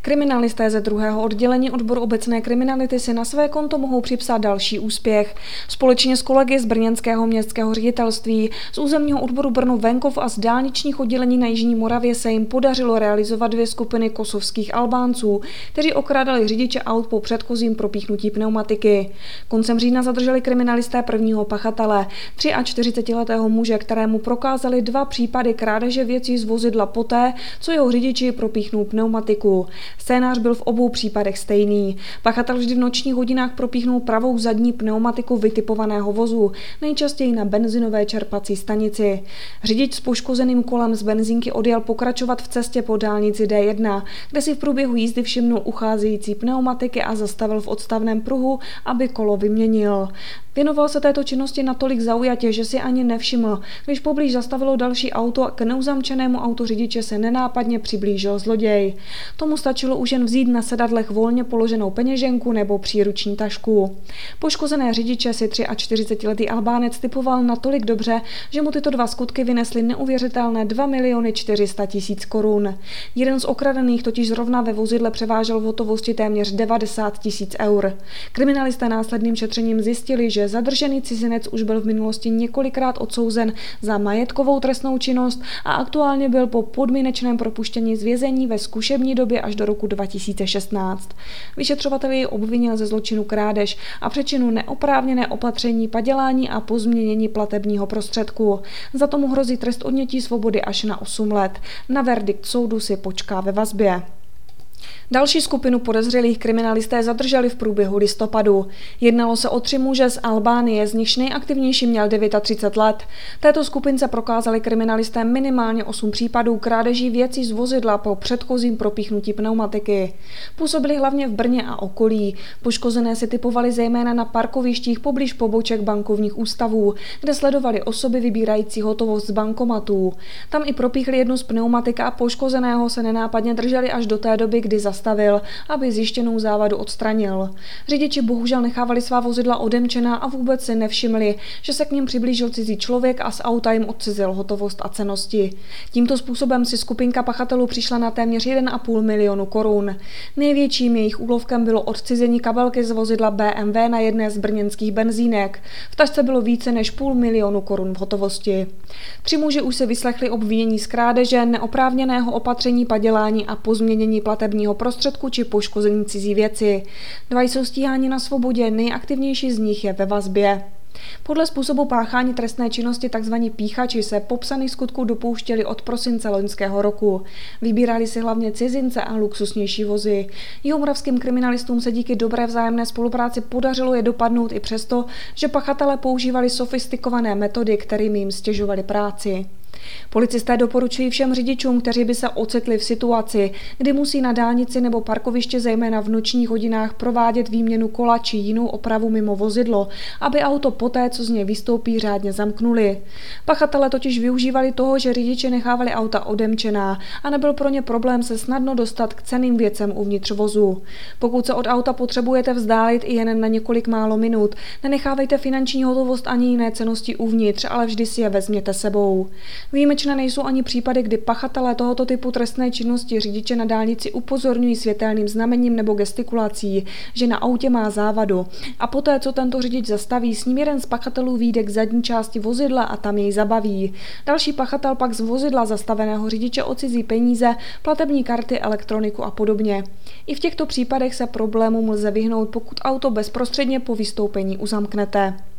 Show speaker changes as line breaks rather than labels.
Kriminalisté ze 2. oddělení odboru obecné kriminality si na své konto mohou připsat další úspěch. Společně s kolegy z brněnského městského ředitelství, z územního odboru Brno-Venkov a z dálničních oddělení na Jižní Moravě se jim podařilo realizovat 2 skupiny kosovských Albánců, kteří okrádali řidiče aut po předchozím propíchnutí pneumatiky. Koncem října zadrželi kriminalisté prvního pachatele, 43letého muže, kterému prokázali 2 případy krádeže věcí z vozidla poté, co jeho řidiči propíchnul pneumatiku. Scénář byl v obou případech stejný. Pachatel vždy v nočních hodinách propíchnul pravou zadní pneumatiku vytipovaného vozu, nejčastěji na benzinové čerpací stanici. Řidič s poškozeným kolem z benzínky odjel pokračovat v cestě po dálnici D1, kde si v průběhu jízdy všimnul ucházející pneumatiky a zastavil v odstavném pruhu, aby kolo vyměnil. Věnoval se této činnosti natolik zaujatě, že si ani nevšiml, když poblíž zastavilo další auto a k neuzamčenému autu řidiče se nenápadně přiblížil zloděj. Tomu stačilo už jen vzít na sedadlech volně položenou peněženku nebo příruční tašku. Poškozené řidiče si 43letý Albánec typoval natolik dobře, že mu tyto 2 skutky vynesly neuvěřitelné 2 400 000 korun. Jeden z okradených totiž zrovna ve vozidle převážel v hotovosti téměř 90 000 eur. Kriminalisté následným šetřením zjistili, že zadržený cizinec už byl v minulosti několikrát odsouzen za majetkovou trestnou činnost a aktuálně byl po podmínečném propuštění z vězení ve zkušební době až do roku 2016. Vyšetřovatel jej obvinil ze zločinu krádež a přečinu neoprávněné opatření, padělání a pozměnění platebního prostředku. Za tomu hrozí trest odnětí svobody až na 8 let. Na verdikt soudu si počká ve vazbě. Další skupinu podezřelých kriminalisté zadrželi v průběhu listopadu. Jednalo se o 3 muže z Albánie, z nichž nejaktivnější měl 39 let. Této skupince prokázali kriminalisté minimálně 8 případů krádeží věcí z vozidla po předchozím propíchnutí pneumatiky. Působili hlavně v Brně a okolí. Poškozené si typovali zejména na parkovištích poblíž poboček bankovních ústavů, kde sledovali osoby vybírající hotovost z bankomatů. Tam i propíchli jednu z pneumatik a poškozeného se nenápadně drželi až do té doby, kdy zastavil, aby zjištěnou závadu odstranil. Řidiči bohužel nechávali svá vozidla odemčená a vůbec si nevšimli, že se k nim přiblížil cizí člověk a z auta jim odcizil hotovost a cennosti. Tímto způsobem si skupinka pachatelů přišla na téměř 1,5 milionu korun. Největším jejich úlovkem bylo odcizení kabelky z vozidla BMW na jedné z brněnských benzínek. V tašce bylo více než 500 000 korun v hotovosti. 3 muži už se vyslechli obvinění z krádeže, neoprávněného opatření, padělání a pozměnění platebního prostředku či poškození cizí věci. 2 jsou stíháni na svobodě, nejaktivnější z nich je ve vazbě. Podle způsobu páchání trestné činnosti tzv. Píchači se popsaných skutků dopouštěli od prosince loňského roku. Vybírali si hlavně cizince a luxusnější vozy. Jihomoravským kriminalistům se díky dobré vzájemné spolupráci podařilo je dopadnout i přesto, že pachatelé používali sofistikované metody, kterými jim stěžovali práci. Policisté doporučují všem řidičům, kteří by se ocitli v situaci, kdy musí na dálnici nebo parkoviště zejména v nočních hodinách provádět výměnu kola či jinou opravu mimo vozidlo, aby auto poté, co z něj vystoupí, řádně zamknuli. Pachatelé totiž využívali toho, že řidiči nechávali auta odemčená a nebyl pro ně problém se snadno dostat k cenným věcem uvnitř vozu. Pokud se od auta potřebujete vzdálit i jen na několik málo minut, nenechávejte finanční hotovost ani jiné cennosti uvnitř, ale vždy si je vezměte sebou. Výjimečné nejsou ani případy, kdy pachatelé tohoto typu trestné činnosti řidiče na dálnici upozorňují světelným znamením nebo gestikulací, že na autě má závadu. A poté, co tento řidič zastaví, s ním jeden z pachatelů vyjde k zadní části vozidla a tam jej zabaví. Další pachatel pak z vozidla zastaveného řidiče odcizí peníze, platební karty, elektroniku a podobně. I v těchto případech se problémům lze vyhnout, pokud auto bezprostředně po vystoupení uzamknete.